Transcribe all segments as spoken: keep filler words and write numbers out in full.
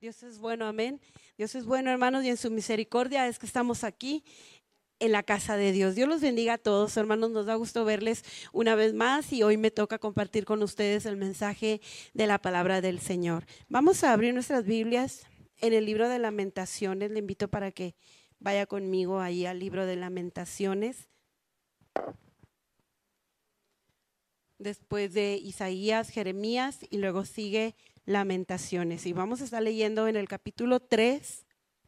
Dios es bueno, amén. Dios es bueno, hermanos, y en su misericordia es que estamos aquí en la casa de Dios. Dios los bendiga a todos, hermanos. Nos da gusto verles una vez más y hoy me toca compartir con ustedes el mensaje de la palabra del Señor. Vamos a abrir nuestras Biblias en el libro de Lamentaciones. Le invito para que vaya conmigo ahí al libro de Lamentaciones. Después de Isaías, Jeremías y luego sigue Lamentaciones. Y vamos a estar leyendo en el capítulo tres.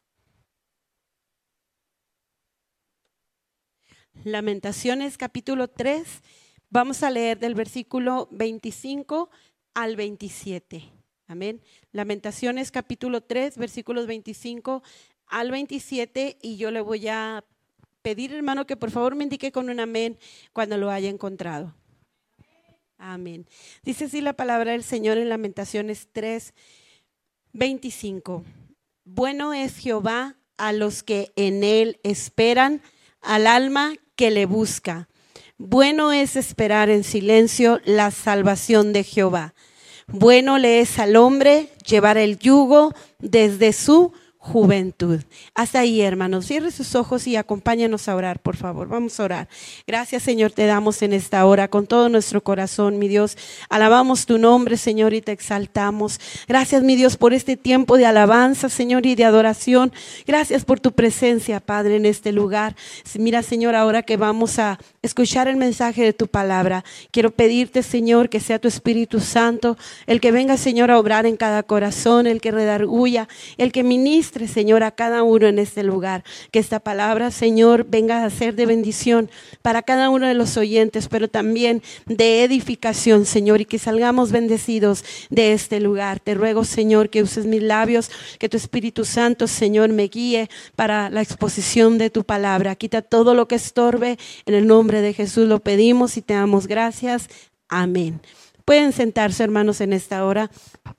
Lamentaciones capítulo tres. Vamos a leer del versículo veinticinco al veintisiete. Amén. Lamentaciones capítulo tres, versículos veinticinco al veintisiete. Y yo le voy a pedir, hermano, que por favor me indique con un amén cuando lo haya encontrado. Amén. Dice así la palabra del Señor en Lamentaciones tres, veinticinco. Bueno es Jehová a los que en él esperan, al alma que le busca. Bueno es esperar en silencio la salvación de Jehová. Bueno le es al hombre llevar el yugo desde su juventud. Hasta ahí, hermanos. Cierre sus ojos y acompáñanos a orar, por favor. Vamos a orar. Gracias, Señor, te damos en esta hora con todo nuestro corazón, mi Dios. Alabamos tu nombre, Señor, y te exaltamos. Gracias, mi Dios, por este tiempo de alabanza, Señor, y de adoración. Gracias por tu presencia, Padre, en este lugar. Mira, Señor, ahora que vamos a escuchar el mensaje de tu palabra, quiero pedirte, Señor, que sea tu Espíritu Santo el que venga, Señor, a obrar en cada corazón, el que redarguya, el que ministre, Señor, a cada uno en este lugar. Que esta palabra, Señor, venga a ser de bendición para cada uno de los oyentes, pero también de edificación, Señor, y que salgamos bendecidos de este lugar. Te ruego, Señor, que uses mis labios, que tu Espíritu Santo, Señor, me guíe para la exposición de tu palabra. Quita todo lo que estorbe. En el nombre de Jesús lo pedimos y te damos gracias. Amén. Pueden sentarse, hermanos, en esta hora.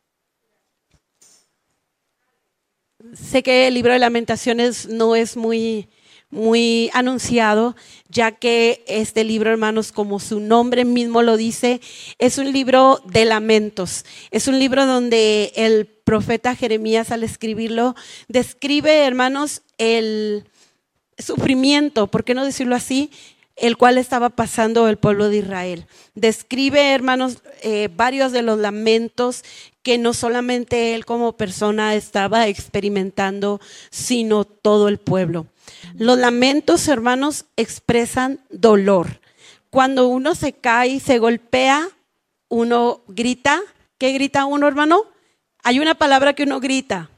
Sé que el libro de Lamentaciones no es muy, muy anunciado, ya que este libro, hermanos, como su nombre mismo lo dice, es un libro de lamentos. Es un libro donde el profeta Jeremías, al escribirlo, describe, hermanos, el sufrimiento, ¿por qué no decirlo así?, el cual estaba pasando el pueblo de Israel. Describe, hermanos, eh, varios de los lamentos que no solamente él como persona estaba experimentando, sino todo el pueblo. Los lamentos, hermanos, expresan dolor. Cuando uno se cae y se golpea, uno grita. ¿Qué grita uno, hermano? Hay una palabra que uno grita.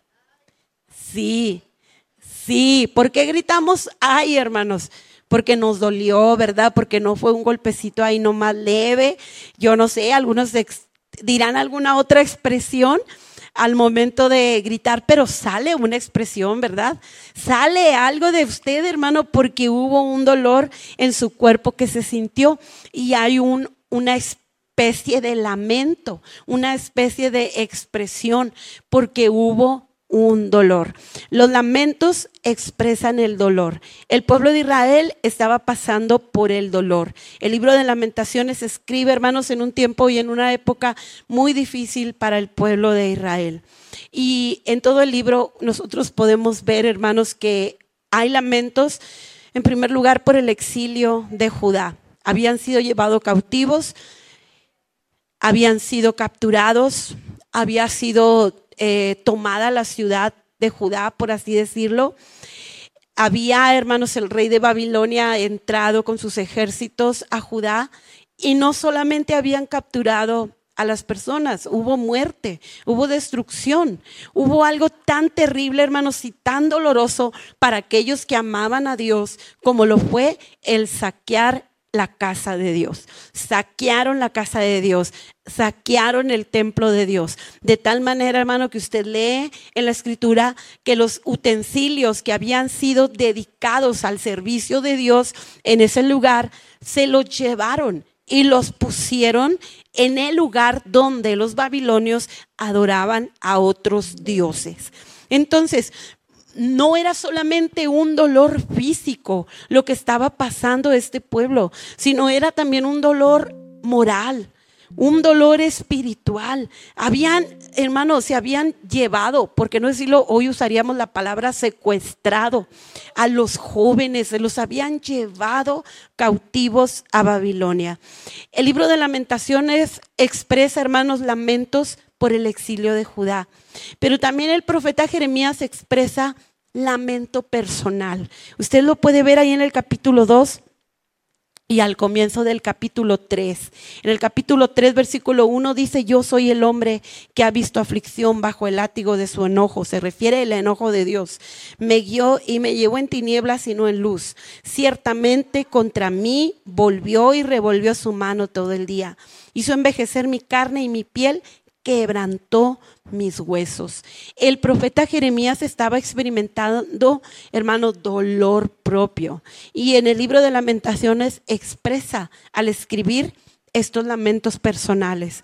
Sí, sí. ¿Por qué gritamos? Ay, hermanos, porque nos dolió, ¿verdad? Porque no fue un golpecito ahí nomás leve. Yo no sé, algunos ex- dirán alguna otra expresión al momento de gritar, pero sale una expresión, ¿verdad? Sale algo de usted, hermano, porque hubo un dolor en su cuerpo que se sintió y hay un, una especie de lamento, una especie de expresión, porque hubo un dolor. Los lamentos expresan el dolor. El pueblo de Israel estaba pasando por el dolor. El libro de Lamentaciones se escribe, hermanos, en un tiempo y en una época muy difícil para el pueblo de Israel. Y en todo el libro nosotros podemos ver, hermanos, que hay lamentos, en primer lugar, por el exilio de Judá. Habían sido llevados cautivos, habían sido capturados, había sido Eh, tomada la ciudad de Judá, por así decirlo. Había, hermanos, el rey de Babilonia entrado con sus ejércitos a Judá y no solamente habían capturado a las personas, hubo muerte, hubo destrucción, hubo algo tan terrible, hermanos, y tan doloroso para aquellos que amaban a Dios como lo fue el saquear la casa de Dios. Saquearon la casa de Dios, saquearon el templo de Dios, de tal manera, hermano, que usted lee en la escritura que los utensilios que habían sido dedicados al servicio de Dios en ese lugar, se los llevaron y los pusieron en el lugar donde los babilonios adoraban a otros dioses. Entonces, no era solamente un dolor físico lo que estaba pasando a este pueblo, sino era también un dolor moral, un dolor espiritual. Habían, hermanos, se habían llevado, por qué no decirlo, hoy usaríamos la palabra secuestrado, a los jóvenes, se los habían llevado cautivos a Babilonia. El libro de Lamentaciones expresa, hermanos, lamentos por el exilio de Judá, pero también el profeta Jeremías expresa lamento personal. Usted lo puede ver ahí en el capítulo dos y al comienzo del capítulo tres. En el capítulo tres, versículo uno dice: yo soy el hombre que ha visto aflicción bajo el látigo de su enojo. Se refiere al enojo de Dios. Me guió y me llevó en tinieblas y no en luz. Ciertamente contra mí volvió y revolvió su mano todo el día. Hizo envejecer mi carne y mi piel quebrantó mis huesos. El profeta Jeremías estaba experimentando, hermano, dolor propio. Y en el libro de Lamentaciones expresa al escribir estos lamentos personales.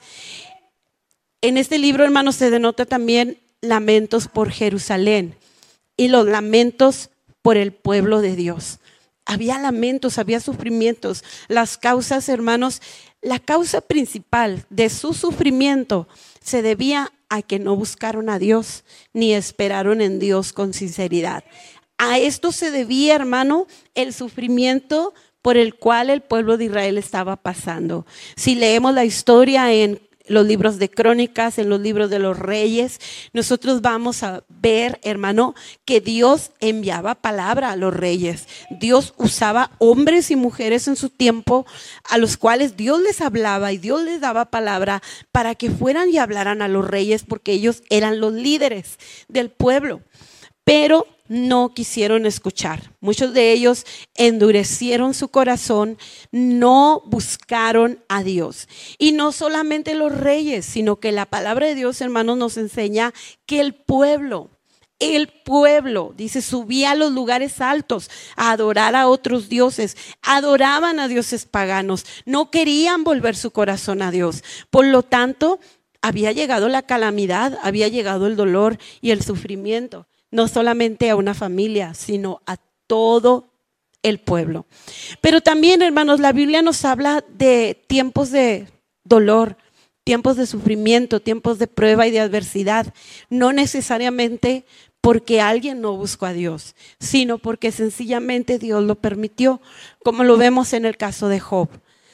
En este libro, hermano, se denota también lamentos por Jerusalén y los lamentos por el pueblo de Dios. Había lamentos, había sufrimientos. Las causas, hermanos, la causa principal de su sufrimiento se debía a que no buscaron a Dios ni esperaron en Dios con sinceridad. A esto se debía, hermano, el sufrimiento por el cual el pueblo de Israel estaba pasando. Si leemos la historia en los libros de Crónicas, en los libros de los Reyes, nosotros vamos a ver, hermano, que Dios enviaba palabra a los reyes. Dios usaba hombres y mujeres en su tiempo a los cuales Dios les hablaba y Dios les daba palabra para que fueran y hablaran a los reyes, porque ellos eran los líderes del pueblo. Pero no quisieron escuchar. Muchos de ellos endurecieron su corazón, no buscaron a Dios. Y no solamente los reyes, sino que la palabra de Dios, hermanos, nos enseña que el pueblo, el pueblo, dice, subía a los lugares altos a adorar a otros dioses, adoraban a dioses paganos, no querían volver su corazón a Dios. Por lo tanto, había llegado la calamidad, había llegado el dolor y el sufrimiento. No solamente a una familia, sino a todo el pueblo. Pero también, hermanos, la Biblia nos habla de tiempos de dolor, tiempos de sufrimiento, tiempos de prueba y de adversidad. No necesariamente porque alguien no buscó a Dios, sino porque sencillamente Dios lo permitió, como lo vemos en el caso de Job.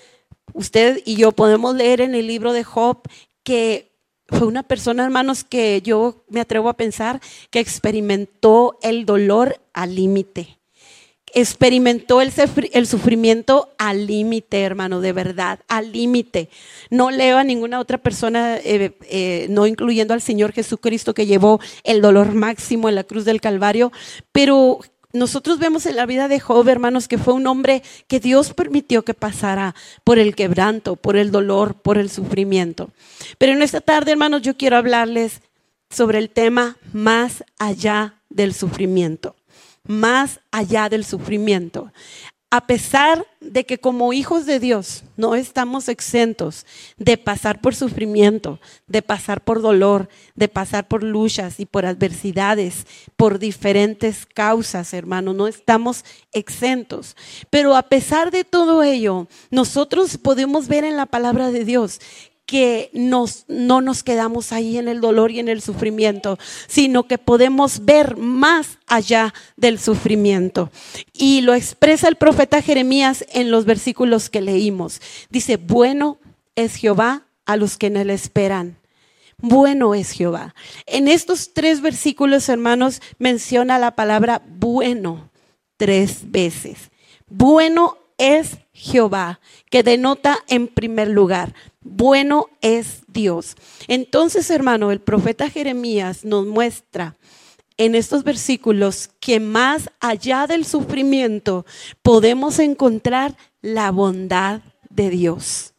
Usted y yo podemos leer en el libro de Job que fue una persona, hermanos, que yo me atrevo a pensar que experimentó el dolor al límite. Experimentó el, el sufrimiento al límite, hermano, de verdad, al límite. No leo a ninguna otra persona, eh, eh, no incluyendo al Señor Jesucristo, que llevó el dolor máximo en la cruz del Calvario, pero nosotros vemos en la vida de Job, hermanos, que fue un hombre que Dios permitió que pasara por el quebranto, por el dolor, por el sufrimiento. Pero en esta tarde, hermanos, yo quiero hablarles sobre el tema más allá del sufrimiento. Más allá del sufrimiento. A pesar de que como hijos de Dios no estamos exentos de pasar por sufrimiento, de pasar por dolor, de pasar por luchas y por adversidades, por diferentes causas, hermano, no estamos exentos. Pero a pesar de todo ello, nosotros podemos ver en la palabra de Dios que nos, no nos quedamos ahí en el dolor y en el sufrimiento, sino que podemos ver más allá del sufrimiento. Y lo expresa el profeta Jeremías en los versículos que leímos. Dice: bueno es Jehová a los que en él esperan. Bueno es Jehová. En estos tres versículos, hermanos, menciona la palabra bueno tres veces. Bueno es Jehová, que denota en primer lugar, bueno es Dios. Entonces, hermano, el profeta Jeremías nos muestra en estos versículos que más allá del sufrimiento podemos encontrar la bondad de Dios.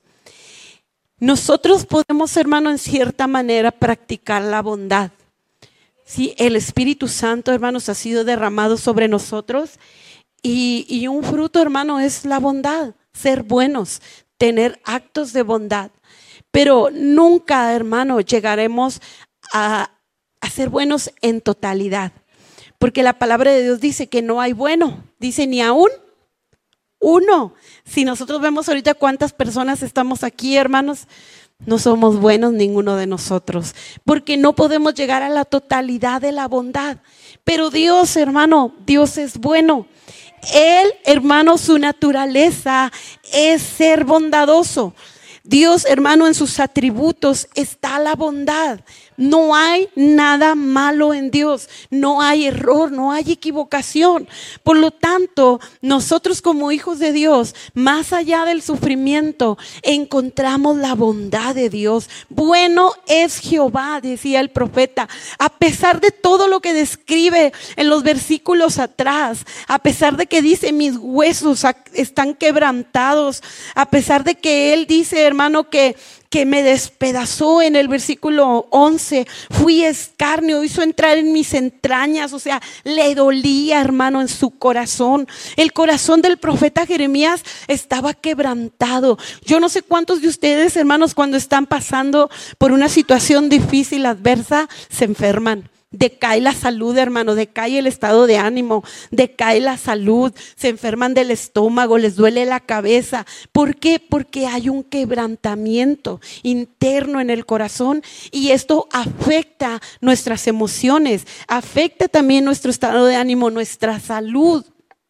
Nosotros podemos, hermano, en cierta manera practicar la bondad. Sí, el Espíritu Santo, hermanos, ha sido derramado sobre nosotros. Y, y un fruto, hermano, es la bondad, ser buenos, tener actos de bondad. Pero nunca, hermano, llegaremos a, a ser buenos en totalidad. Porque la palabra de Dios dice que no hay bueno, dice ni aún uno. Si nosotros vemos ahorita cuántas personas estamos aquí, hermanos, No somos buenos ninguno de nosotros, porque no podemos llegar a la totalidad de la bondad. Pero Dios, hermano, Dios es bueno. Él, hermano, su naturaleza es ser bondadoso. Dios, hermano, en sus atributos está la bondad. No hay nada malo en Dios, no hay error, no hay equivocación. Por lo tanto, nosotros como hijos de Dios, más allá del sufrimiento, encontramos la bondad de Dios. Bueno es Jehová, decía el profeta, a pesar de todo lo que describe en los versículos atrás, a pesar de que dice mis huesos están quebrantados, a pesar de que él dice, hermano, que que me despedazó en el versículo once, fui escarnio, hizo entrar en mis entrañas, o sea, le dolía, hermano, en su corazón. El corazón del profeta Jeremías estaba quebrantado. Yo no sé cuántos de ustedes, hermanos, cuando están pasando por una situación difícil, adversa, se enferman. Decae la salud, hermano, decae el estado de ánimo, decae la salud, se enferman del estómago, les duele la cabeza. ¿Por qué? Porque hay un quebrantamiento interno en el corazón y esto afecta nuestras emociones, afecta también nuestro estado de ánimo, nuestra salud.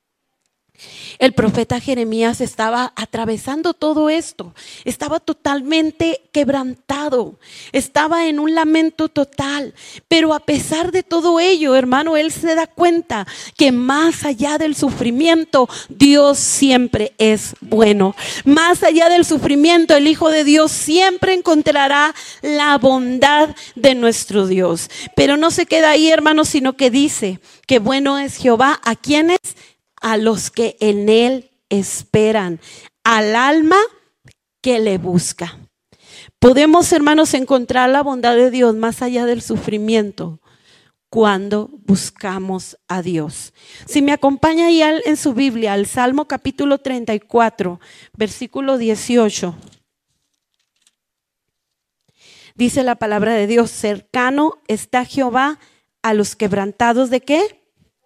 El profeta Jeremías estaba atravesando todo esto, estaba totalmente quebrantado, estaba en un lamento total, pero a pesar de todo ello, hermano, él se da cuenta que más allá del sufrimiento, Dios siempre es bueno. Más allá del sufrimiento, el Hijo de Dios siempre encontrará la bondad de nuestro Dios. Pero no se queda ahí, hermano, sino que dice que bueno es Jehová. ¿A quiénes? A los que en él esperan, al alma que le busca. Podemos, hermanos, encontrar la bondad de Dios más allá del sufrimiento cuando buscamos a Dios. Si me acompaña ahí en su Biblia al Salmo capítulo treinta y cuatro, versículo dieciocho. Dice la palabra de Dios: cercano está Jehová a los quebrantados ¿de qué?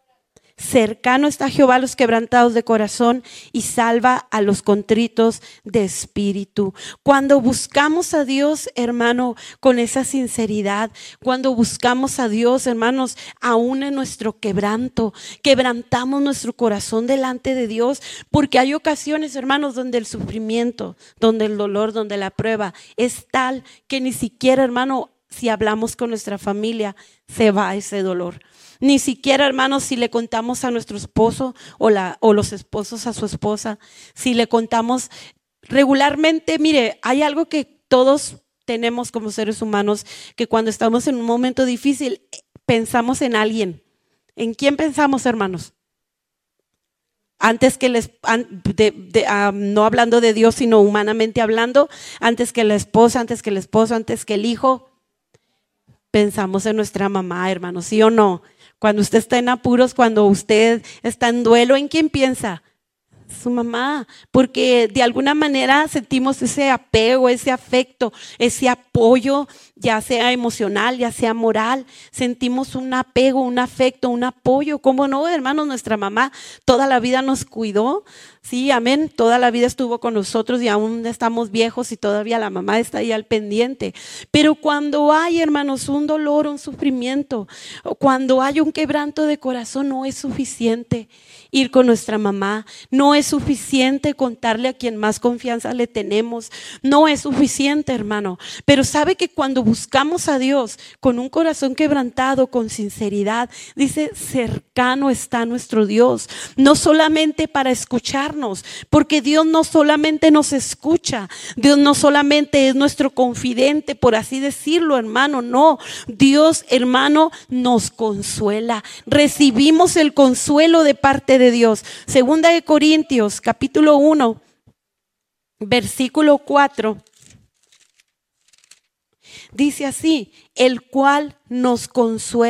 Cercano está Jehová a los quebrantados de corazón y salva a los contritos de espíritu. Cuando buscamos a Dios, hermano, con esa sinceridad, cuando buscamos a Dios, hermanos, aún en nuestro quebranto, quebrantamos nuestro corazón delante de Dios, porque hay ocasiones, hermanos, donde el sufrimiento, donde el dolor, donde la prueba es tal que ni siquiera, hermano, si hablamos con nuestra familia, se va ese dolor. Ni siquiera, hermanos, si le contamos a nuestro esposo o, la, o los esposos a su esposa, si le contamos regularmente, mire, hay algo que todos tenemos como seres humanos, que cuando estamos en un momento difícil, pensamos en alguien. ¿En quién pensamos, hermanos? Antes que les, de, de, um, no hablando de Dios, sino humanamente hablando, antes que la esposa, antes que el esposo, antes que el hijo, pensamos en nuestra mamá, hermanos, ¿sí o no? Cuando usted está en apuros, cuando usted está en duelo, ¿en quién piensa? Su mamá, porque de alguna manera sentimos ese apego, ese afecto, ese apoyo, ya sea emocional, ya sea moral, sentimos un apego, un afecto, un apoyo. ¿Cómo no, hermanos? Nuestra mamá toda la vida nos cuidó, sí, amén, toda la vida estuvo con nosotros y aún estamos viejos y todavía la mamá está ahí al pendiente. Pero cuando hay, hermanos, un dolor, un sufrimiento, cuando hay un quebranto de corazón, no es suficiente ir con nuestra mamá, no es suficiente contarle a quien más confianza le tenemos, no es suficiente, hermano. Pero sabe que cuando buscamos a Dios con un corazón quebrantado, con sinceridad, dice, cercano está nuestro Dios, no solamente para escucharnos, porque Dios no solamente nos escucha, Dios no solamente es nuestro confidente, por así decirlo, hermano, no, Dios, hermano, nos consuela, recibimos el consuelo de parte de Dios. Segunda de Corintios, capítulo uno, versículo cuatro. Dice así: el cual nos consuela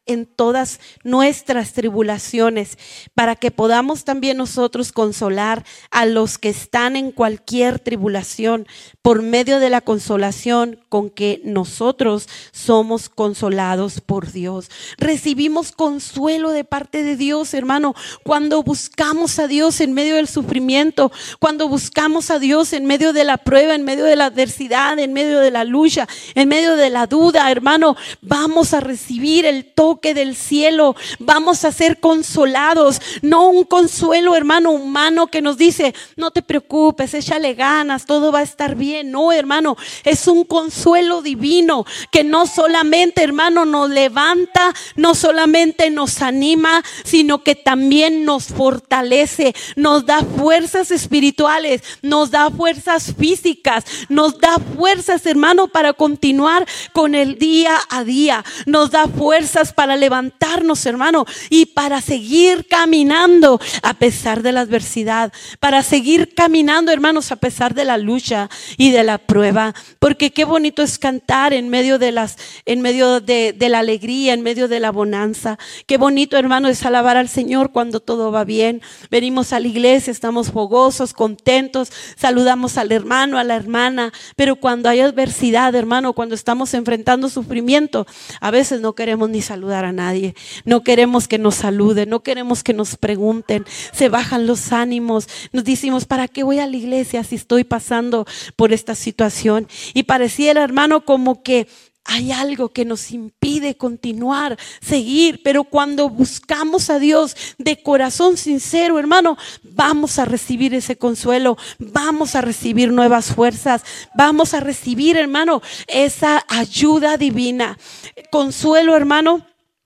en todas nuestras tribulaciones, para que podamos también nosotros consolar a los que están en cualquier tribulación por medio de la consolación con que nosotros somos consolados por Dios. Recibimos consuelo de parte de Dios, hermano, cuando buscamos a Dios en medio del sufrimiento, cuando buscamos a Dios en medio de la prueba, en medio de la adversidad, en medio de la lucha, en medio de la duda, hermano, vamos a recibir el toque del cielo, vamos a ser consolados, no un consuelo, hermano, humano que nos dice, no te preocupes, échale ganas, todo va a estar bien. No, hermano, es un consuelo divino que no solamente, hermano, nos levanta, no solamente nos anima, sino que también nos fortalece, nos da fuerzas espirituales, nos da fuerzas físicas, nos da fuerzas, hermano, para continuar con el día a día, nos da fuerzas para levantarnos, hermano, y para seguir caminando a pesar de la adversidad, para seguir caminando, hermanos, a pesar de la lucha y de la prueba, porque qué bonito es cantar en medio de las, en medio de, de la alegría, en medio de la bonanza. Qué bonito, hermano, es alabar al Señor cuando todo va bien. Venimos a la iglesia, estamos fogosos, contentos, saludamos al hermano, a la hermana, pero cuando hay adversidad, hermano, cuando estamos enfrentando sufrimiento, a veces no queremos ni saludar a nadie, no queremos que nos saluden, no queremos que nos pregunten, se bajan los ánimos, nos decimos, ¿para qué voy a la iglesia si estoy pasando por esta situación? Y pareciera, hermano, como que hay algo que nos impide continuar, seguir, pero cuando buscamos a Dios de corazón sincero, hermano, vamos a recibir ese consuelo, vamos a recibir nuevas fuerzas, vamos a recibir, hermano, esa ayuda divina. Consuelo, hermano,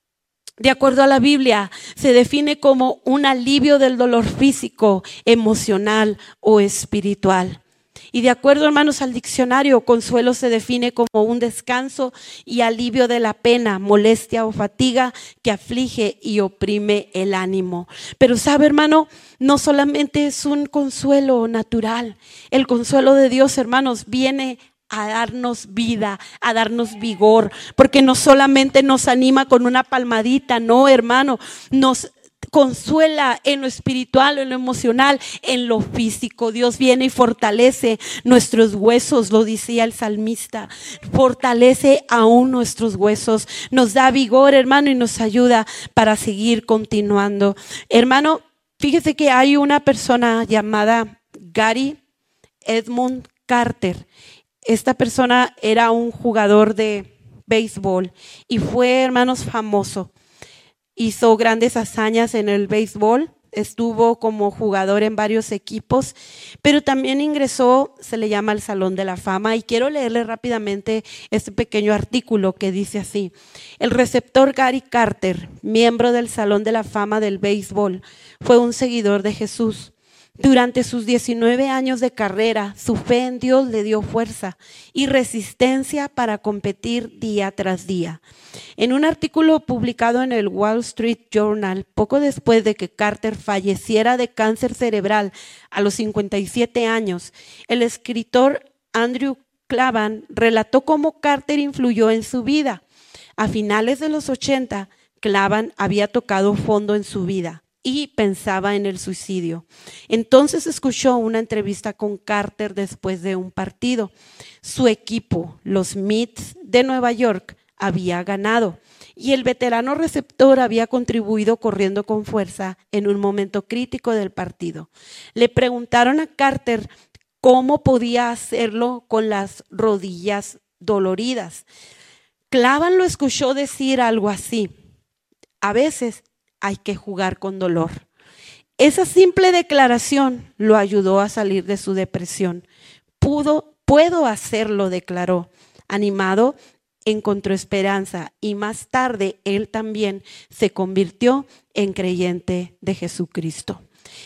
de acuerdo a la Biblia, se define como un alivio del dolor físico, emocional o espiritual. Y de acuerdo, hermanos, al diccionario, consuelo se define como un descanso y alivio de la pena, molestia o fatiga que aflige y oprime el ánimo. Pero sabe, hermano, no solamente es un consuelo natural. El consuelo de Dios, hermanos, viene a darnos vida, a darnos vigor, porque no solamente nos anima con una palmadita, no, hermano, nos consuela en lo espiritual, en lo emocional, en lo físico. Dios viene y fortalece nuestros huesos, lo decía el salmista, fortalece aún nuestros huesos, nos da vigor, hermano, y nos ayuda para seguir continuando. Hermano, fíjese que hay una persona llamada Gary Edmund Carter. Esta persona era un jugador de béisbol y fue, hermanos, famoso. Hizo grandes hazañas en el béisbol, estuvo como jugador en varios equipos, pero también ingresó, se le llama el Salón de la Fama. Y quiero leerle rápidamente este pequeño artículo que dice así: el receptor Gary Carter, miembro del Salón de la Fama del béisbol, fue un seguidor de Jesús. Durante sus diecinueve años de carrera, su fe en Dios le dio fuerza y resistencia para competir día tras día. En un artículo publicado en el Wall Street Journal, poco después de que Carter falleciera de cáncer cerebral a los cincuenta y siete años, el escritor Andrew Klavan relató cómo Carter influyó en su vida. A finales de los ochenta, Klavan había tocado fondo en su vida y pensaba en el suicidio. Entonces escuchó una entrevista con Carter después de un partido. Su equipo, los Mets de Nueva York, había ganado y el veterano receptor había contribuido corriendo con fuerza en un momento crítico del partido. Le preguntaron a Carter cómo podía hacerlo con las rodillas doloridas. Klavan lo escuchó decir algo así: a veces hay que jugar con dolor. Esa simple declaración lo ayudó a salir de su depresión. Pudo, puedo hacerlo, declaró. Animado, encontró esperanza y más tarde él también se convirtió en creyente de Jesucristo.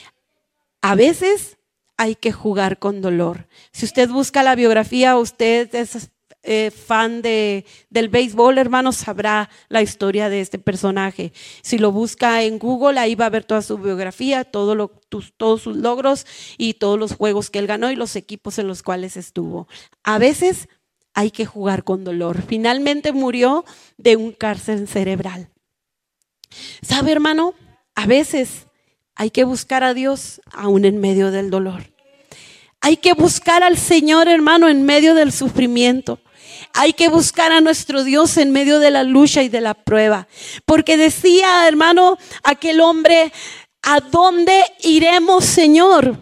A veces hay que jugar con dolor. Si usted busca la biografía, usted es Eh, fan de, del béisbol, hermano, sabrá la historia de este personaje. Si lo busca en Google, ahí va a ver toda su biografía, todo lo, tus, todos sus logros y todos los juegos que él ganó y los equipos en los cuales estuvo. A veces hay que jugar con dolor. Finalmente murió de un cáncer cerebral. ¿Sabe, hermano? A veces hay que buscar a Dios aún en medio del dolor. Hay que buscar al Señor, hermano, en medio del sufrimiento. Hay que buscar a nuestro Dios en medio de la lucha y de la prueba. Porque decía, hermano, aquel hombre, ¿a dónde iremos, Señor?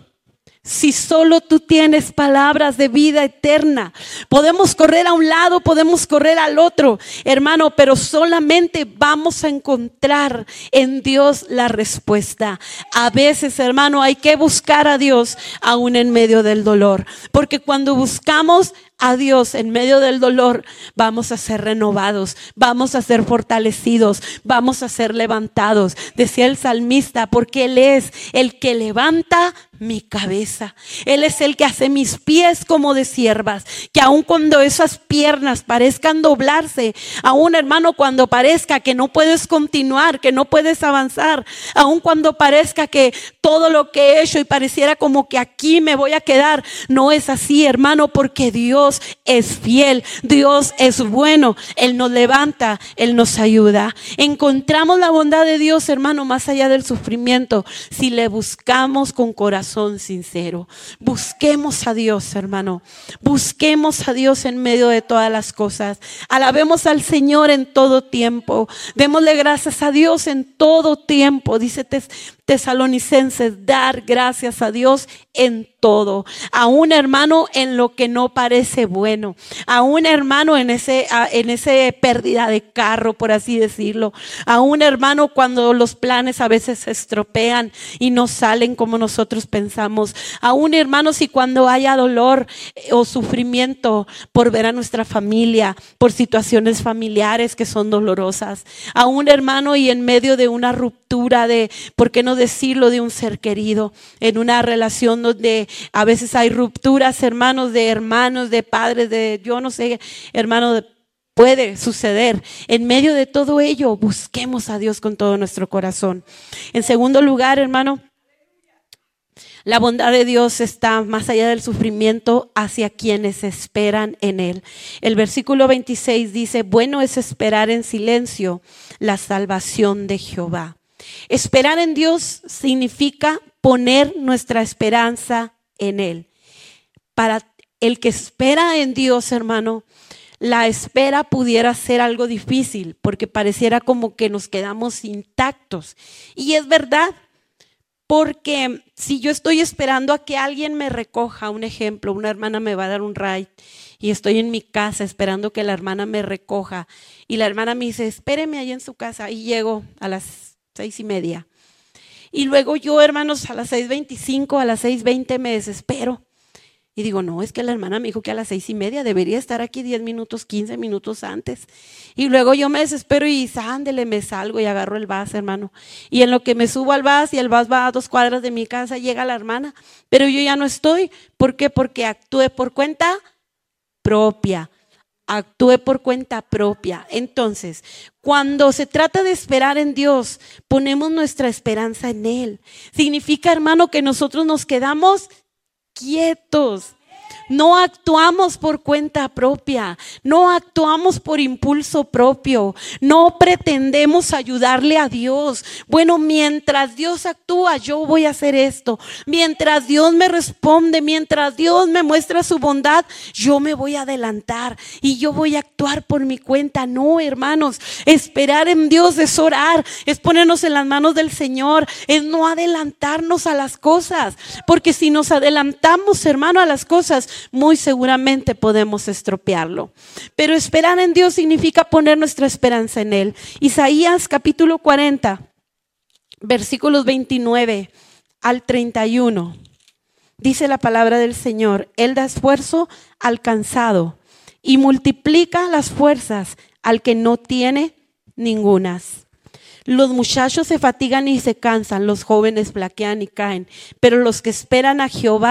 Si solo tú tienes palabras de vida eterna. Podemos correr a un lado, podemos correr al otro, hermano, pero solamente vamos a encontrar en Dios la respuesta. A veces, hermano, hay que buscar a Dios aún en medio del dolor, porque cuando buscamos a Dios en medio del dolor, vamos a ser renovados, vamos a ser fortalecidos, vamos a ser levantados. Decía el salmista, porque Él es el que levanta mi cabeza. Él es el que hace mis pies como de siervas, que aun cuando esas piernas parezcan doblarse, aun, hermano, cuando parezca que no puedes continuar, que no puedes avanzar, aun cuando parezca que todo lo que he hecho y pareciera como que aquí me voy a quedar, no es así, hermano, porque Dios es fiel, Dios es bueno, Él nos levanta, Él nos ayuda. Encontramos la bondad de Dios, hermano, más allá del sufrimiento, si le buscamos con corazón sincero. Busquemos a Dios, hermano, busquemos a Dios en medio de todas las cosas. Alabemos al Señor en todo tiempo, démosle gracias a Dios en todo tiempo. Dice Tes- Tesalonicenses, dar gracias a Dios en todo, aún, hermano, en lo que no parece bueno, aún, hermano, en ese en ese pérdida de carro, por así decirlo, aún, hermano, cuando los planes a veces se estropean y no salen como nosotros pensamos, aún, hermanos, y cuando haya dolor o sufrimiento por ver a nuestra familia, por situaciones familiares que son dolorosas, aún, hermano, y en medio de una ruptura de, ¿por qué no decirlo?, de un ser querido, en una relación donde a veces hay rupturas, hermanos, de hermanos, de padres, de yo no sé, hermano, de, puede suceder. En medio de todo ello, busquemos a Dios con todo nuestro corazón. En segundo lugar, hermano, la bondad de Dios está más allá del sufrimiento hacia quienes esperan en Él. El versículo veintiséis dice, bueno es esperar en silencio la salvación de Jehová. Esperar en Dios significa poner nuestra esperanza en Él. Para el que espera en Dios, hermano, la espera pudiera ser algo difícil porque pareciera como que nos quedamos intactos. Y es verdad, porque si yo estoy esperando a que alguien me recoja, un ejemplo, una hermana me va a dar un ride y estoy en mi casa esperando que la hermana me recoja y la hermana me dice, espéreme ahí en su casa, y llego a las seis y media. Y luego yo, hermanos, a las seis veinticinco, a las seis veinte me desespero. Y digo, no, es que la hermana me dijo que a las seis y media debería estar aquí diez minutos, quince minutos antes. Y luego yo me desespero y ándele, me salgo y agarro el bus, hermano. Y en lo que me subo al bus y el bus va a dos cuadras de mi casa, llega la hermana. Pero yo ya no estoy. ¿Por qué? Porque actué por cuenta propia. Actúe por cuenta propia. Entonces, cuando se trata de esperar en Dios, ponemos nuestra esperanza en Él. Significa, hermano, que nosotros nos quedamos quietos. No actuamos por cuenta propia, no actuamos por impulso propio, no pretendemos ayudarle a Dios. Bueno, mientras Dios actúa, yo voy a hacer esto. Mientras Dios me responde, mientras Dios me muestra su bondad, yo me voy a adelantar y yo voy a actuar por mi cuenta. No, hermanos, esperar en Dios es orar, es ponernos en las manos del Señor, es no adelantarnos a las cosas, porque si nos adelantamos, hermano, a las cosas, muy seguramente podemos estropearlo. Pero esperar en Dios significa poner nuestra esperanza en Él. Isaías capítulo cuarenta, versículos veintinueve al treinta y uno. Dice la palabra del Señor: Él da esfuerzo al cansado y multiplica las fuerzas al que no tiene ningunas. Los muchachos se fatigan y se cansan, los jóvenes flaquean y caen, pero los que esperan a Jehová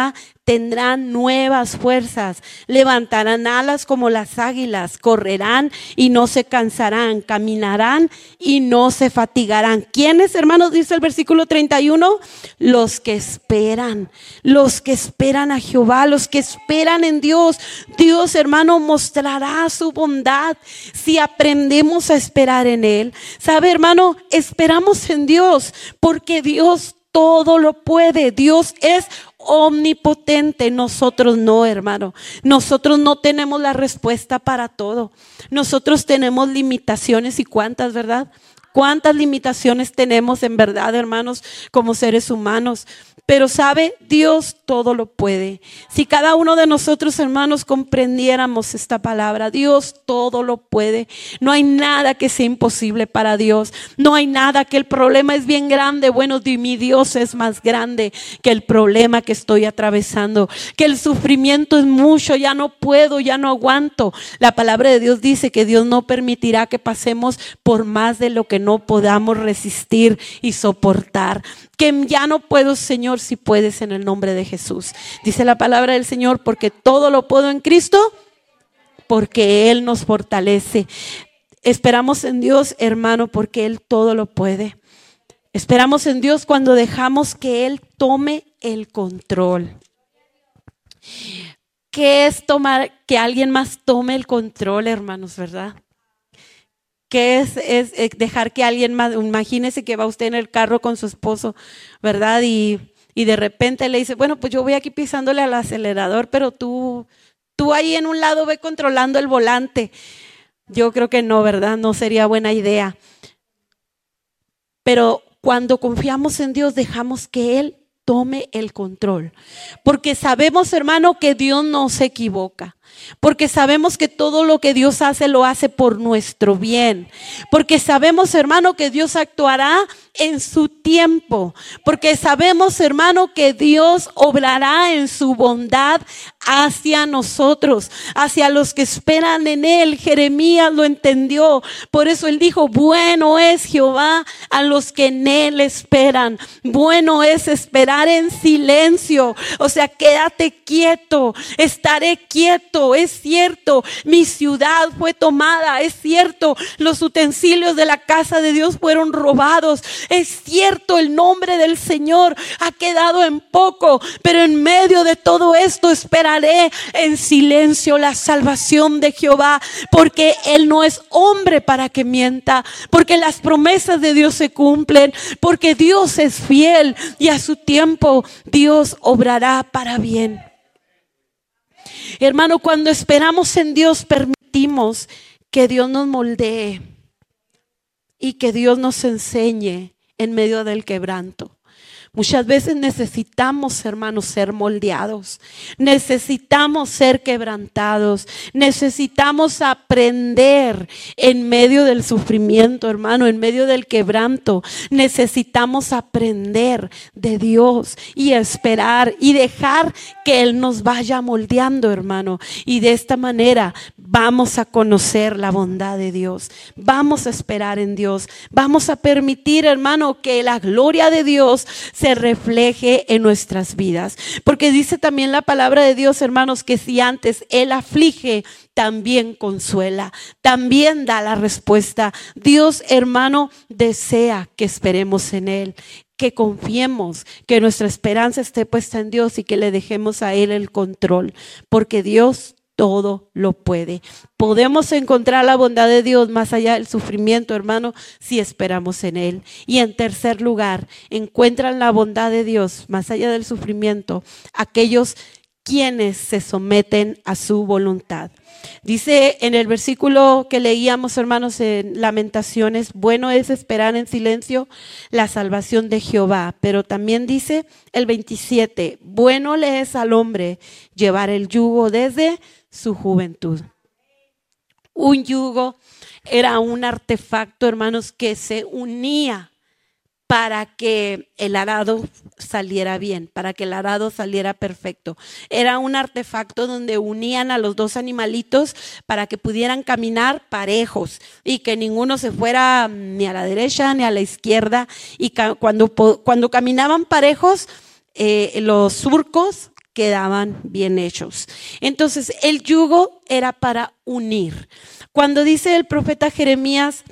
tendrán nuevas fuerzas, levantarán alas como las águilas, correrán y no se cansarán, caminarán y no se fatigarán. ¿Quiénes, hermanos? Dice el versículo treinta y uno, los que esperan, los que esperan a Jehová, los que esperan en Dios. Dios, hermano, mostrará su bondad si aprendemos a esperar en Él. ¿Sabe, hermano? Esperamos en Dios porque Dios todo lo puede. Dios es omnipotente. Nosotros no, hermano. Nosotros no tenemos la respuesta para todo. Nosotros tenemos limitaciones, y cuántas, ¿verdad? Cuántas limitaciones tenemos en verdad, hermanos, como seres humanos. Pero sabe, Dios todo lo puede. Si cada uno de nosotros, hermanos, comprendiéramos esta palabra, Dios todo lo puede. No hay nada que sea imposible para Dios. No hay nada, que el problema es bien grande. Bueno, mi Dios es más grande que el problema que estoy atravesando. Que el sufrimiento es mucho, ya no puedo, ya no aguanto. La palabra de Dios dice que Dios no permitirá que pasemos por más de lo que no podamos resistir y soportar. Que ya no puedo, Señor, si puedes, en el nombre de Jesús. Dice la palabra del Señor, porque todo lo puedo en Cristo, porque Él nos fortalece. Esperamos en Dios, hermano, porque Él todo lo puede. Esperamos en Dios cuando dejamos que Él tome el control. ¿Qué es tomar, que alguien más tome el control, hermanos, verdad? ¿Qué es, es, es dejar que alguien más? Imagínese que va usted en el carro con su esposo, ¿verdad? Y, y de repente le dice, bueno, pues yo voy aquí pisándole al acelerador, pero tú, tú ahí en un lado ve controlando el volante. Yo creo que no, ¿verdad? No sería buena idea. Pero cuando confiamos en Dios, dejamos que Él tome el control. Porque sabemos, hermano, que Dios no se equivoca. Porque sabemos que todo lo que Dios hace lo hace por nuestro bien. Porque sabemos, hermano, que Dios actuará en su tiempo. Porque sabemos, hermano, que Dios obrará en su bondad hacia nosotros, hacia los que esperan en Él. Jeremías lo entendió. Por eso él dijo, bueno es Jehová a los que en Él esperan. Bueno es esperar en silencio. O sea, quédate quieto, estaré quieto. Es cierto, mi ciudad fue tomada. Es cierto, los utensilios de la casa de Dios fueron robados. Es cierto, el nombre del Señor ha quedado en poco. Pero en medio de todo esto esperaré en silencio la salvación de Jehová. Porque Él no es hombre para que mienta. Porque las promesas de Dios se cumplen. Porque Dios es fiel y a su tiempo Dios obrará para bien. Hermano, cuando esperamos en Dios, permitimos que Dios nos moldee y que Dios nos enseñe en medio del quebranto. Muchas veces necesitamos, hermanos, ser moldeados. Necesitamos ser quebrantados. Necesitamos aprender en medio del sufrimiento, hermano, en medio del quebranto. Necesitamos aprender de Dios y esperar y dejar que Él nos vaya moldeando, hermano. Y de esta manera vamos a conocer la bondad de Dios. Vamos a esperar en Dios. Vamos a permitir, hermano, que la gloria de Dios se refleje en nuestras vidas. Porque dice también la palabra de Dios, hermanos, que si antes Él aflige, también consuela, también da la respuesta. Dios, hermano, desea que esperemos en Él, que confiemos, que nuestra esperanza esté puesta en Dios y que le dejemos a Él el control, porque Dios todo lo puede. Podemos encontrar la bondad de Dios más allá del sufrimiento, hermano, si esperamos en Él. Y en tercer lugar, encuentran la bondad de Dios más allá del sufrimiento aquellos quienes se someten a su voluntad. Dice en el versículo que leíamos, hermanos, en Lamentaciones, bueno es esperar en silencio la salvación de Jehová. Pero también dice el veintisiete, bueno le es al hombre llevar el yugo desde su juventud. Un yugo era un artefacto, hermanos, que se unía para que el arado saliera bien, para que el arado saliera perfecto. Era un artefacto donde unían a los dos animalitos para que pudieran caminar parejos y que ninguno se fuera ni a la derecha ni a la izquierda. Y cuando, cuando caminaban parejos, eh, los surcos quedaban bien hechos. Entonces, el yugo era para unir. Cuando dice el profeta Jeremías,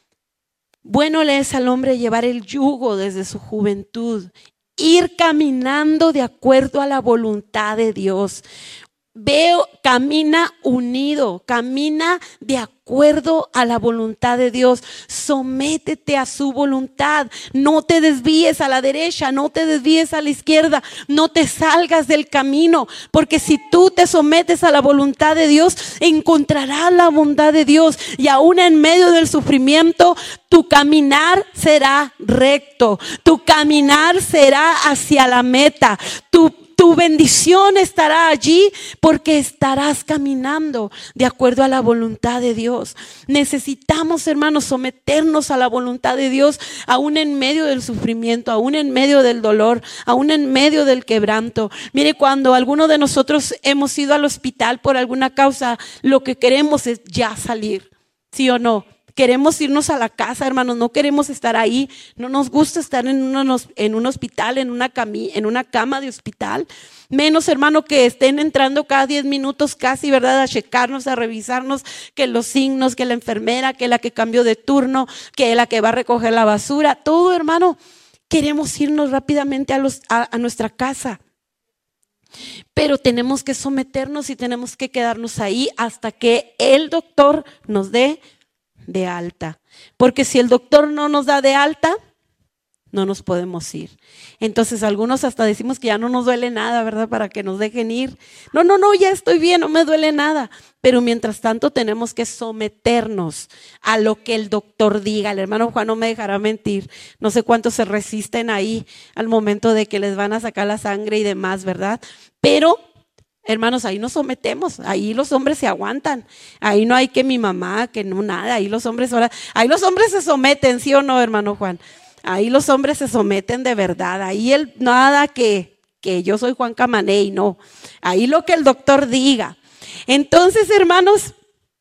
bueno le es al hombre llevar el yugo desde su juventud, ir caminando de acuerdo a la voluntad de Dios. Veo, camina unido, camina de acuerdo a la voluntad de Dios. Sométete a su voluntad. No te desvíes a la derecha, no te desvíes a la izquierda, no te salgas del camino, porque si tú te sometes a la voluntad de Dios, encontrarás la bondad de Dios, y aún en medio del sufrimiento, tu caminar será recto, tu caminar será hacia la meta, tu Tu bendición estará allí porque estarás caminando de acuerdo a la voluntad de Dios. Necesitamos, hermanos, someternos a la voluntad de Dios, aún en medio del sufrimiento, aún en medio del dolor, aún en medio del quebranto. Mire, cuando alguno de nosotros hemos ido al hospital por alguna causa, lo que queremos es ya salir, ¿sí o no? Queremos irnos a la casa, hermanos, no queremos estar ahí. No nos gusta estar en un, en un hospital, en una, cami, en una cama de hospital. Menos, hermano, que estén entrando cada diez minutos casi, ¿verdad? A checarnos, a revisarnos, que los signos, que la enfermera, que la que cambió de turno, que la que va a recoger la basura. Todo, hermano, queremos irnos rápidamente a, los, a, a nuestra casa. Pero tenemos que someternos y tenemos que quedarnos ahí hasta que el doctor nos dé de alta, porque si el doctor no nos da de alta, no nos podemos ir. Entonces algunos hasta decimos que ya no nos duele nada, ¿verdad? Para que nos dejen ir. No, no, no, ya estoy bien, no me duele nada. Pero mientras tanto tenemos que someternos a lo que el doctor diga. El hermano Juan no me dejará mentir. No sé cuántos se resisten ahí al momento de que les van a sacar la sangre y demás, ¿verdad? Pero hermanos, ahí nos sometemos, ahí los hombres se aguantan, ahí no hay que mi mamá, que no nada, ahí los hombres, ahí los hombres se someten, ¿sí o no, hermano Juan? Ahí los hombres se someten de verdad, ahí el, nada que, que yo soy Juan Camaney, no, ahí lo que el doctor diga. Entonces, hermanos,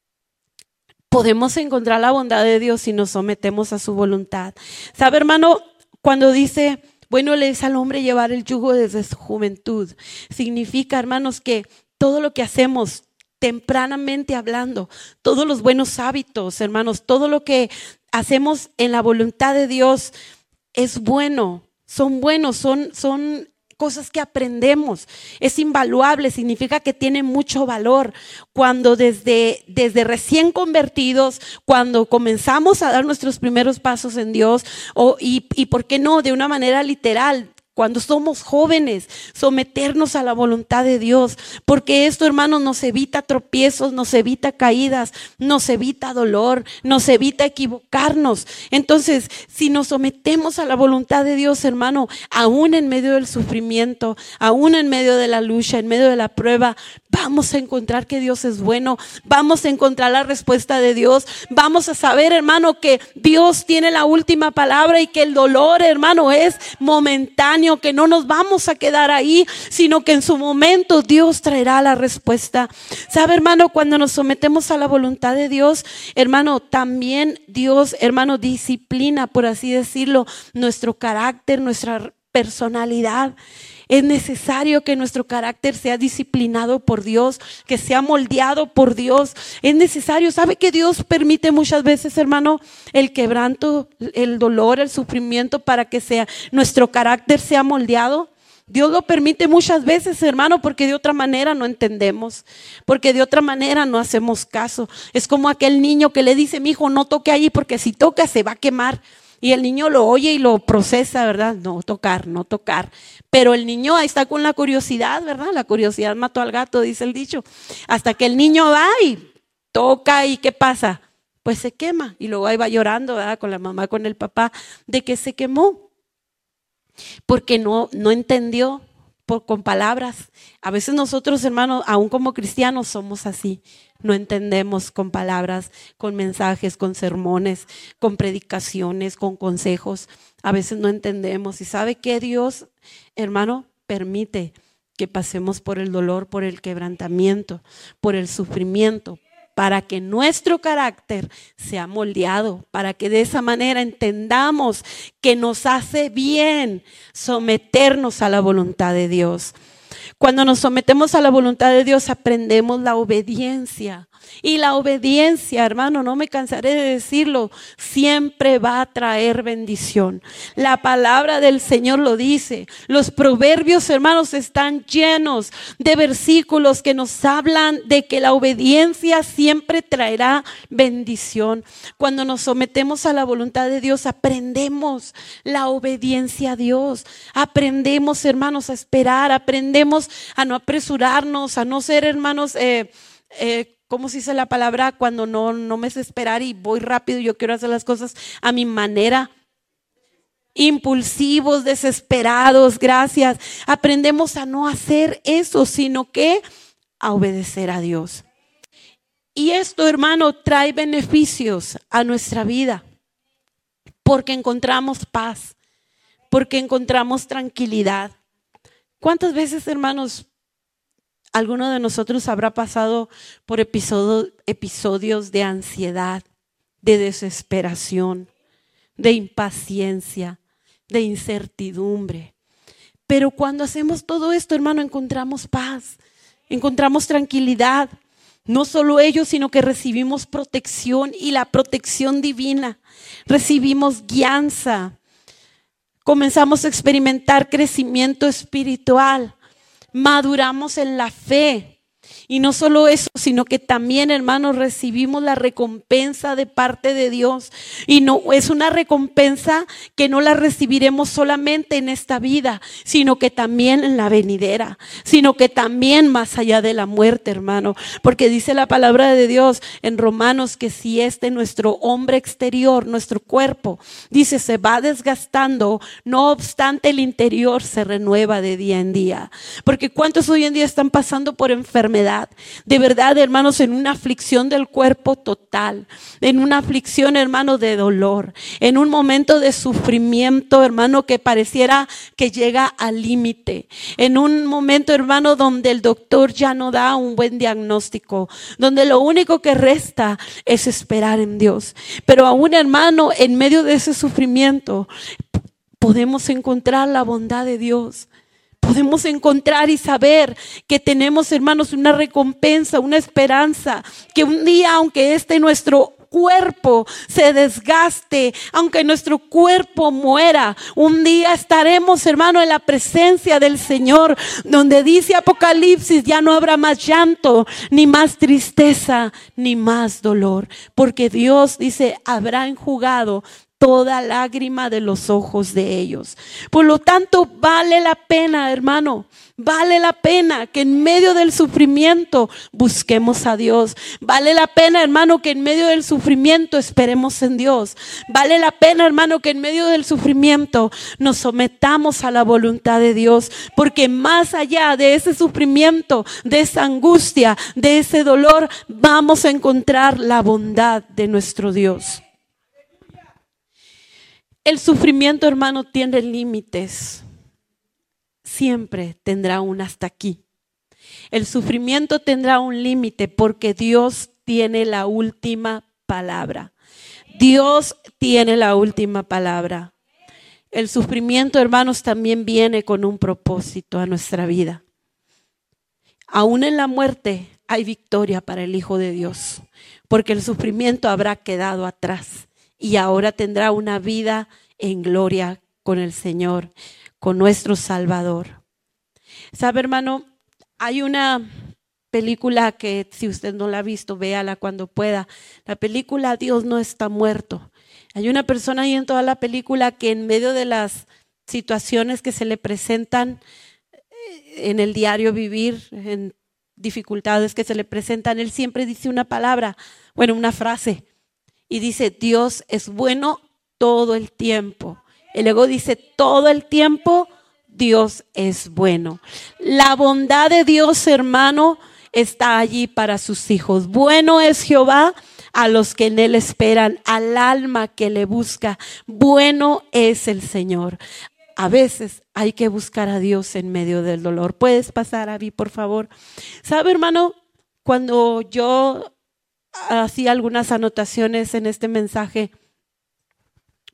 podemos encontrar la bondad de Dios si nos sometemos a su voluntad. ¿Sabe, hermano? Cuando dice, bueno le es al hombre llevar el yugo desde su juventud, significa, hermanos, que todo lo que hacemos tempranamente hablando, todos los buenos hábitos, hermanos, todo lo que hacemos en la voluntad de Dios es bueno, son buenos, son, son cosas que aprendemos, es invaluable, significa que tiene mucho valor. Cuando desde, desde recién convertidos, cuando comenzamos a dar nuestros primeros pasos en Dios, o, y, y por qué no, de una manera literal, cuando somos jóvenes, someternos a la voluntad de Dios, porque esto, hermanos, nos evita tropiezos, nos evita caídas, nos evita dolor, nos evita equivocarnos. Entonces, si nos sometemos a la voluntad de Dios, hermano, aún en medio del sufrimiento, aún en medio de la lucha, en medio de la prueba, vamos a encontrar que Dios es bueno, vamos a encontrar la respuesta de Dios, vamos a saber, hermano, que Dios tiene la última palabra y que el dolor, hermano, es momentáneo, que no nos vamos a quedar ahí, sino que en su momento Dios traerá la respuesta. ¿Sabe, hermano? Cuando nos sometemos a la voluntad de Dios, hermano, también Dios, hermano, disciplina, por así decirlo, nuestro carácter, nuestra personalidad. Es necesario que nuestro carácter sea disciplinado por Dios, que sea moldeado por Dios. Es necesario. ¿Sabe que Dios permite muchas veces, hermano, el quebranto, el dolor, el sufrimiento para que sea, nuestro carácter sea moldeado? Dios lo permite muchas veces, hermano, porque de otra manera no entendemos, porque de otra manera no hacemos caso. Es como aquel niño que le dice, mi hijo, no toque ahí porque si toca se va a quemar. Y el niño lo oye y lo procesa, ¿verdad? No tocar, no tocar. Pero el niño ahí está con la curiosidad, ¿verdad? La curiosidad mató al gato, dice el dicho. Hasta que el niño va y toca y ¿qué pasa? Pues se quema. Y luego ahí va llorando, ¿verdad? Con la mamá, con el papá, de que se quemó. Porque no, no entendió por, con palabras. A veces nosotros, hermanos, aún como cristianos somos así. No entendemos con palabras, con mensajes, con sermones, con predicaciones, con consejos. A veces no entendemos. ¿Y sabe qué? Dios, hermano, permite que pasemos por el dolor, por el quebrantamiento, por el sufrimiento, para que nuestro carácter sea moldeado, para que de esa manera entendamos que nos hace bien someternos a la voluntad de Dios. Cuando nos sometemos a la voluntad de Dios, aprendemos la obediencia. Y la obediencia, hermano, no me cansaré de decirlo, siempre va a traer bendición. La palabra del Señor lo dice. Los proverbios, hermanos, están llenos de versículos que nos hablan de que la obediencia siempre traerá bendición. Cuando nos sometemos a la voluntad de Dios, aprendemos la obediencia a Dios. Aprendemos, hermanos, a esperar. Aprendemos a no apresurarnos, a no ser, hermanos, eh, eh, ¿cómo se dice la palabra? Cuando no, no me sé esperar y voy rápido, yo quiero hacer las cosas a mi manera. Impulsivos, desesperados, gracias. Aprendemos a no hacer eso, sino que a obedecer a Dios. Y esto, hermano, trae beneficios a nuestra vida, porque encontramos paz, porque encontramos tranquilidad. ¿Cuántas veces, hermanos, alguno de nosotros habrá pasado por episodio, episodios de ansiedad, de desesperación, de impaciencia, de incertidumbre? Pero cuando hacemos todo esto, hermano, encontramos paz, encontramos tranquilidad. No solo ello, sino que recibimos protección y la protección divina. Recibimos guianza. Comenzamos a experimentar crecimiento espiritual. Maduramos en la fe. Y no solo eso, sino que también, hermanos, recibimos la recompensa de parte de Dios. Y no es una recompensa que no la recibiremos solamente en esta vida, sino que también en la venidera, sino que también más allá de la muerte, hermano. Porque dice la palabra de Dios en Romanos que si este nuestro hombre exterior, nuestro cuerpo, dice, se va desgastando, no obstante el interior se renueva de día en día. Porque ¿cuántos hoy en día están pasando por enfermedad? De verdad, hermanos, en una aflicción del cuerpo total, en una aflicción, hermano, de dolor, en un momento de sufrimiento, hermano, que pareciera que llega al límite, en un momento, hermano, donde el doctor ya no da un buen diagnóstico, donde lo único que resta es esperar en Dios. Pero aún, hermano, en medio de ese sufrimiento podemos encontrar la bondad de Dios. Podemos encontrar y saber que tenemos, hermanos, una recompensa, una esperanza, que un día, aunque este nuestro cuerpo se desgaste, aunque nuestro cuerpo muera, un día estaremos, hermano, en la presencia del Señor, donde dice Apocalipsis, ya no habrá más llanto, ni más tristeza, ni más dolor, porque Dios dice, habrá enjugado toda lágrima de los ojos de ellos. Por lo tanto, vale la pena, hermano, vale la pena que en medio del sufrimiento busquemos a Dios. Vale la pena, hermano, que en medio del sufrimiento esperemos en Dios. Vale la pena, hermano, que en medio del sufrimiento nos sometamos a la voluntad de Dios, porque más allá de ese sufrimiento, de esa angustia, de ese dolor, vamos a encontrar la bondad de nuestro Dios. El sufrimiento, hermano, tiene límites. Siempre tendrá un hasta aquí. El sufrimiento tendrá un límite porque Dios tiene la última palabra. Dios tiene la última palabra. El sufrimiento, hermanos, también viene con un propósito a nuestra vida. Aún en la muerte hay victoria para el Hijo de Dios, porque el sufrimiento habrá quedado atrás. Y ahora tendrá una vida en gloria con el Señor, con nuestro Salvador. ¿Sabe, hermano? Hay una película que si usted no la ha visto, véala cuando pueda. La película Dios no está muerto. Hay una persona ahí en toda la película que en medio de las situaciones que se le presentan en el diario vivir, en dificultades que se le presentan, él siempre dice una palabra, bueno, una frase. Y dice, Dios es bueno todo el tiempo. Y luego dice, todo el tiempo Dios es bueno. La bondad de Dios, hermano, está allí para sus hijos. Bueno es Jehová a los que en él esperan, al alma que le busca. Bueno es el Señor. A veces hay que buscar a Dios en medio del dolor. ¿Puedes pasar, Abby, por favor? ¿Sabe, hermano? Cuando yo hacía algunas anotaciones en este mensaje,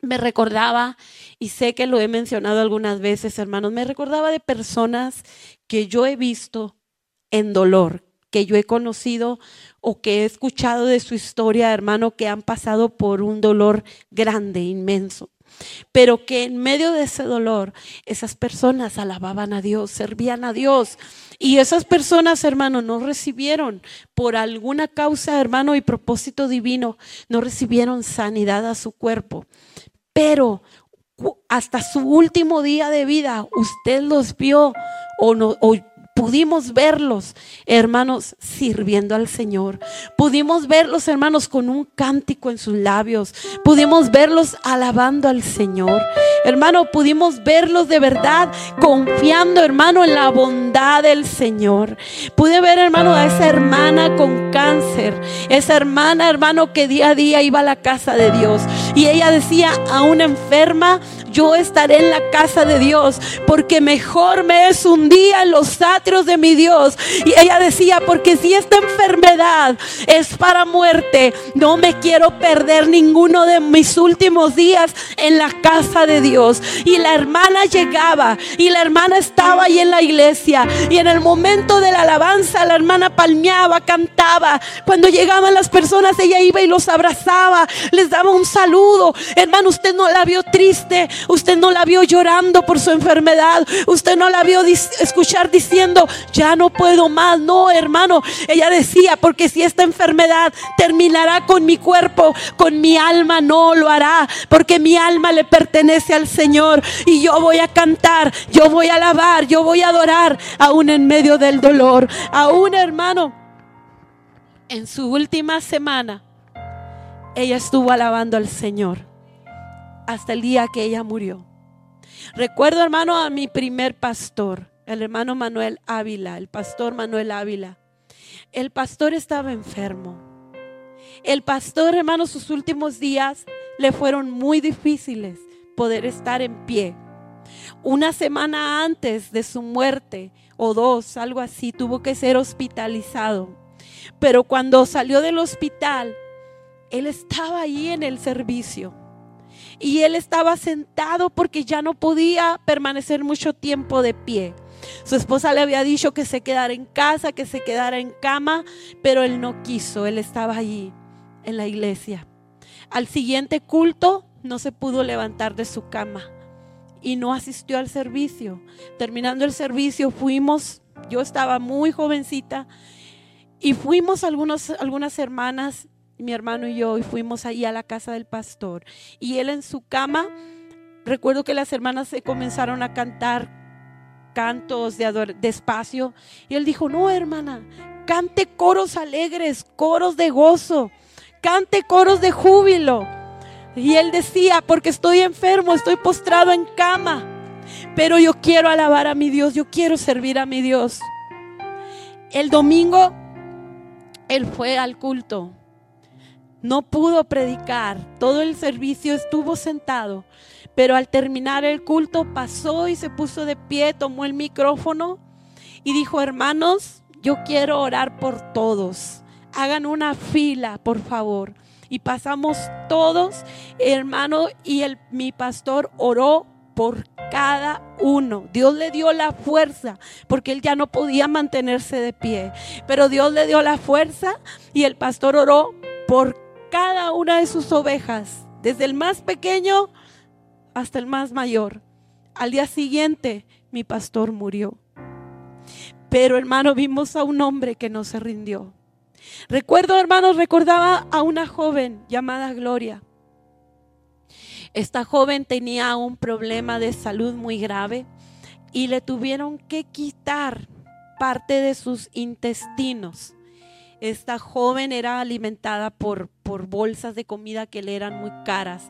me recordaba, y sé que lo he mencionado algunas veces, hermanos, me recordaba de personas que yo he visto en dolor, que yo he conocido o que he escuchado de su historia, hermano, que han pasado por un dolor grande, inmenso. Pero que en medio de ese dolor, esas personas alababan a Dios, servían a Dios. Y esas personas, hermano, no recibieron por alguna causa, hermano, y propósito divino, no recibieron sanidad a su cuerpo. Pero hasta su último día de vida, usted los vio o no, o pudimos verlos, hermanos, sirviendo al Señor. Pudimos verlos, hermanos, con un cántico en sus labios. Pudimos verlos alabando al Señor. Hermano, pudimos verlos de verdad confiando, hermano, en la bondad del Señor. Pude ver, hermano, a esa hermana con cáncer. Esa hermana, hermano, que día a día iba a la casa de Dios. Y ella decía, a una enferma, yo estaré en la casa de Dios, porque mejor me es un día en los atrios de mi Dios. Y ella decía, porque si esta enfermedad es para muerte, no me quiero perder ninguno de mis últimos días en la casa de Dios. Y la hermana llegaba, y la hermana estaba ahí en la iglesia, y en el momento de la alabanza, la hermana palmeaba, cantaba. Cuando llegaban las personas, ella iba y los abrazaba, les daba un saludo. Hermano, usted no la vio triste, usted no la vio llorando por su enfermedad, usted no la vio dis- escuchar diciendo, ya no puedo más. No, hermano, ella decía, porque si esta enfermedad terminará con mi cuerpo, con mi alma no lo hará, porque mi alma le pertenece al Señor. Y yo voy a cantar, yo voy a alabar, yo voy a adorar, aún en medio del dolor. Aún, hermano, en su última semana, ella estuvo alabando al Señor hasta el día que ella murió. Recuerdo, hermano, a mi primer pastor, el hermano Manuel Ávila, el pastor Manuel Ávila. El pastor estaba enfermo. El pastor, hermano, sus últimos días le fueron muy difíciles poder estar en pie. Una semana antes de su muerte, o dos, algo así, tuvo que ser hospitalizado. Pero cuando salió del hospital, él estaba ahí en el servicio. Y él estaba sentado porque ya no podía permanecer mucho tiempo de pie. Su esposa le había dicho que se quedara en casa, que se quedara en cama, pero él no quiso. Él estaba allí en la iglesia. Al siguiente culto no se pudo levantar de su cama y no asistió al servicio. Terminando el servicio fuimos, yo estaba muy jovencita, y fuimos algunos, algunas hermanas, mi hermano y yo, y fuimos ahí a la casa del pastor. Y él en su cama, recuerdo que las hermanas se comenzaron a cantar cantos de ador- despacio. Y él dijo, no, hermana, cante coros alegres, coros de gozo, cante coros de júbilo. Y él decía, porque estoy enfermo, estoy postrado en cama, pero yo quiero alabar a mi Dios, yo quiero servir a mi Dios. El domingo él fue al culto. No pudo predicar, todo el servicio estuvo sentado, pero al terminar el culto pasó y se puso de pie, tomó el micrófono y dijo, hermanos, yo quiero orar por todos, hagan una fila por favor. Y pasamos todos, hermano, y el, mi pastor oró por cada uno. Dios le dio la fuerza, porque él ya no podía mantenerse de pie, pero Dios le dio la fuerza y el pastor oró por cada una de sus ovejas, desde el más pequeño hasta el más mayor. Al día siguiente mi pastor murió, pero hermano, vimos a un hombre que no se rindió. Recuerdo, hermanos, recordaba a una joven llamada Gloria. Esta joven tenía un problema de salud muy grave y le tuvieron que quitar parte de sus intestinos. Esta joven era alimentada por, por bolsas de comida que le eran muy caras.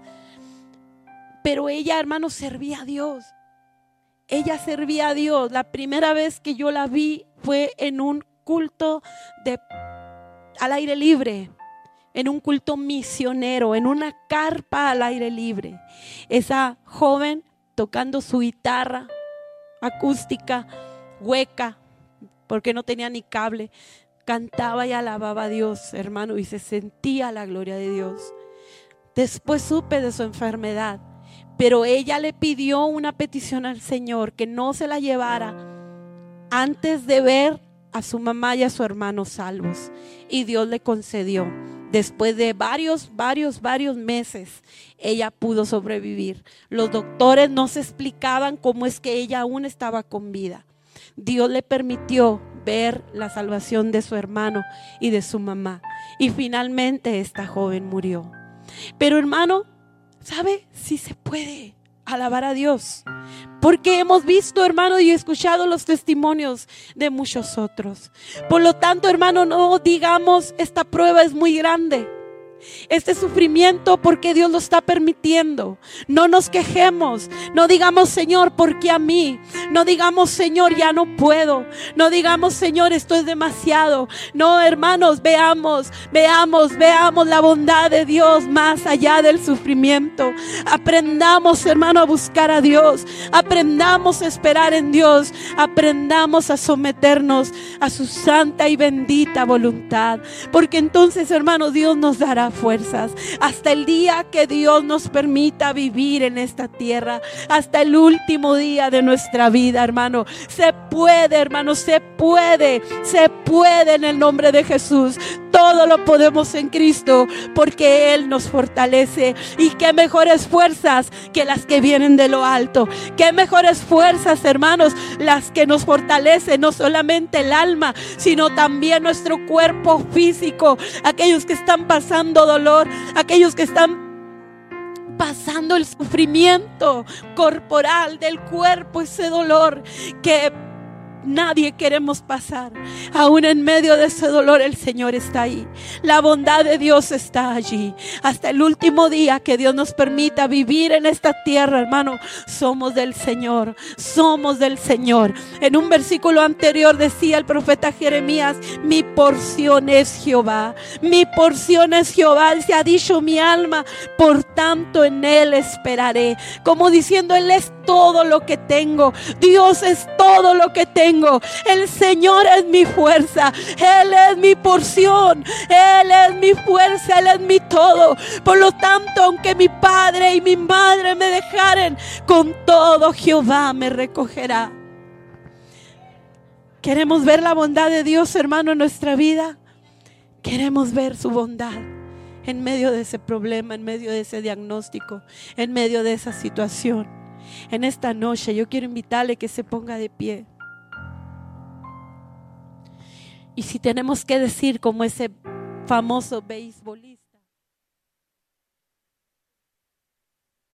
Pero ella, hermanos, servía a Dios. Ella servía a Dios. La primera vez que yo la vi fue en un culto de, al aire libre. En un culto misionero, en una carpa al aire libre. Esa joven tocando su guitarra acústica, hueca, porque no tenía ni cable, cantaba y alababa a Dios, hermano, y se sentía la gloria de Dios. Después supe de su enfermedad, pero ella le pidió una petición al Señor, que no se la llevara antes de ver a su mamá y a su hermano salvos. Y Dios le concedió. Después de varios, varios, varios meses, ella pudo sobrevivir. Los doctores no se explicaban cómo es que ella aún estaba con vida. Dios le permitió ver la salvación de su hermano y de su mamá. Y finalmente esta joven murió. Pero hermano, ¿sabe? Sí se puede alabar a Dios. Porque hemos visto, hermano, y escuchado los testimonios de muchos otros. Por lo tanto, hermano, no digamos esta prueba es muy grande, este sufrimiento, porque Dios lo está permitiendo. No nos quejemos. No digamos, Señor, ¿por qué a mí? No digamos, Señor, ya no puedo. No digamos, Señor, esto es demasiado. No, hermanos, veamos, veamos, veamos la bondad de Dios más allá del sufrimiento. Aprendamos, hermano, a buscar a Dios. Aprendamos a esperar en Dios. Aprendamos a someternos a su santa y bendita voluntad. Porque entonces, hermanos, Dios nos dará fuerzas hasta el día que Dios nos permita vivir en esta tierra, hasta el último día de nuestra vida, hermano. Se puede, hermano, se puede, se puede en el nombre de Jesús. Todo lo podemos en Cristo, porque Él nos fortalece. Y qué mejores fuerzas que las que vienen de lo alto. Qué mejores fuerzas, hermanos, las que nos fortalecen, no solamente el alma, sino también nuestro cuerpo físico. Aquellos que están pasando dolor, aquellos que están pasando el sufrimiento corporal del cuerpo, ese dolor que nadie queremos pasar. Aún en medio de ese dolor, el Señor está ahí. La bondad de Dios está allí. Hasta el último día que Dios nos permita vivir en esta tierra, hermano, somos del Señor. Somos del Señor. En un versículo anterior decía el profeta Jeremías: mi porción es Jehová. Mi porción es Jehová. Se ha dicho mi alma, por tanto en Él esperaré. Como diciendo, Él es todo lo que tengo. Dios es todo lo que tengo. El Señor es mi fuerza. Él es mi porción. Él es mi fuerza. Él es mi todo. Por lo tanto, aunque mi padre y mi madre me dejaren, con todo Jehová me recogerá. Queremos ver la bondad de Dios, hermano, en nuestra vida. Queremos ver su bondad en medio de ese problema, en medio de ese diagnóstico, en medio de esa situación. En esta noche yo quiero invitarle que se ponga de pie. Y si tenemos que decir como ese famoso beisbolista: